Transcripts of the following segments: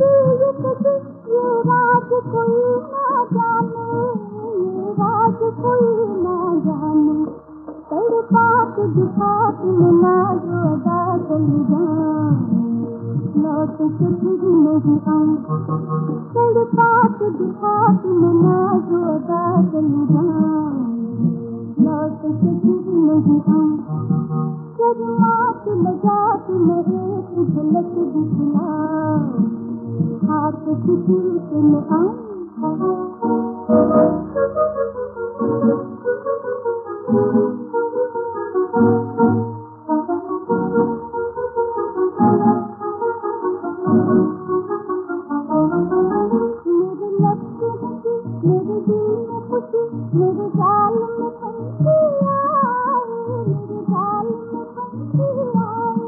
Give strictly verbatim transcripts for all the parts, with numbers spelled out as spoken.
ये कभी ये राज कोई ना जाने, ये राज कोई ना जाने। तड़पा के दिखा तुम ना जो अदा चली जाऊं, लौट के फिर नहीं आऊं। तड़पा के दिखा तुम ना जो अदा चली जाऊं, लौट के फिर नहीं आऊं। शर्मात लगा तुम्हें एक झलक दिखलाऊं, हाथ किसी से मिलाऊं। मेरे लफ्ज़ हंसी, मेरे दिल में खुशी, मेरे ख्याल में पंछी आए, मेरे ख्याल में पंछी आए।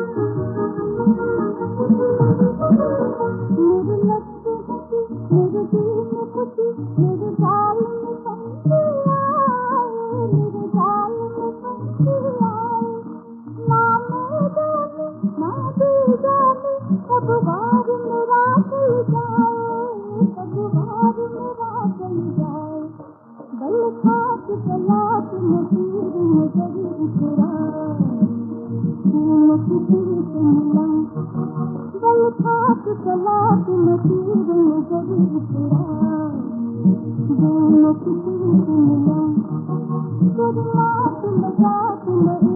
मेरे लफ्ज़ हंसी, मेरे दिल में खुशी, मेरे ख्याल में पंछी आए, मेरे ख्याल में पंछी आए। ना मैं जाने ना दिल जाने, कब बार मेरा चल जाए, कब बार मेरा चल जाए। बल खाक चला तुम तीर नजर उतराए, मैं किसी से मिलाऊं। बल खाक चला तुम तीर नजर उतराए, मैं किसी से मिलाऊं। शर्मात लगा तुम